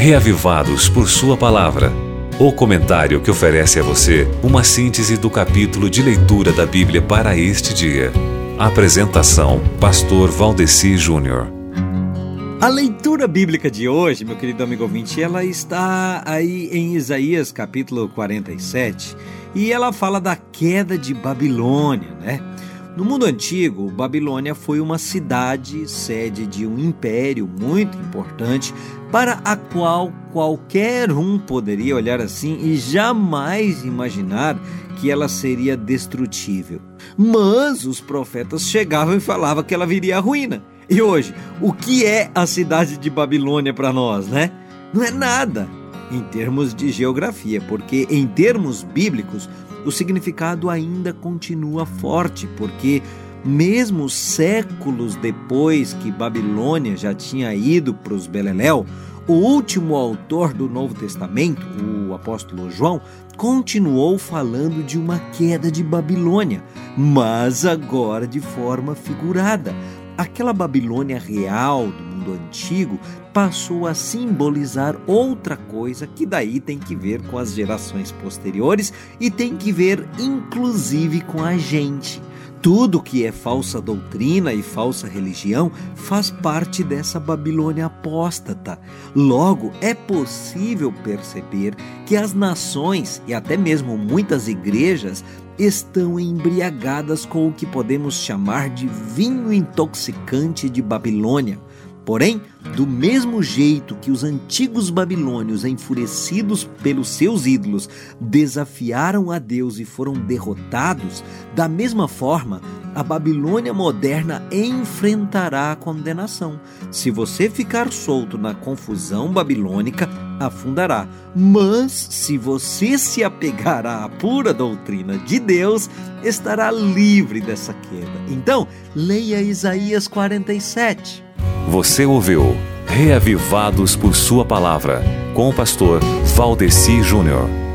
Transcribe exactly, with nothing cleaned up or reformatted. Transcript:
Reavivados por Sua Palavra. O comentário que oferece a você uma síntese do capítulo de leitura da Bíblia para este dia. Apresentação: Pastor Valdeci Júnior. A leitura bíblica de hoje, meu querido amigo ouvinte, ela está aí em Isaías capítulo quarenta e sete e ela fala da queda de Babilônia, né? No mundo antigo, Babilônia foi uma cidade, sede de um império muito importante, para a qual qualquer um poderia olhar assim e jamais imaginar que ela seria destrutível. Mas os profetas chegavam e falavam que ela viria à ruína. E hoje, o que é a cidade de Babilônia para nós, né? Não é nada em termos de geografia, porque em termos bíblicos, o significado ainda continua forte, porque mesmo séculos depois que Babilônia já tinha ido para os Beleléu, o último autor do Novo Testamento, o apóstolo João, continuou falando de uma queda de Babilônia, mas agora de forma figurada. Aquela Babilônia real do mundo antigo passou a simbolizar outra coisa que daí tem que ver com as gerações posteriores e tem que ver inclusive com a gente. Tudo que é falsa doutrina e falsa religião faz parte dessa Babilônia apóstata. Logo, é possível perceber que as nações e até mesmo muitas igrejas estão embriagadas com o que podemos chamar de vinho intoxicante de Babilônia. Porém, do mesmo jeito que os antigos babilônios, enfurecidos pelos seus ídolos, desafiaram a Deus e foram derrotados, da mesma forma, a Babilônia moderna enfrentará a condenação. Se você ficar solto na confusão babilônica, afundará. Mas, se você se apegar à pura doutrina de Deus, estará livre dessa queda. Então, leia Isaías quarenta e sete. Você ouviu Reavivados por Sua Palavra, com o pastor Valdeci Júnior.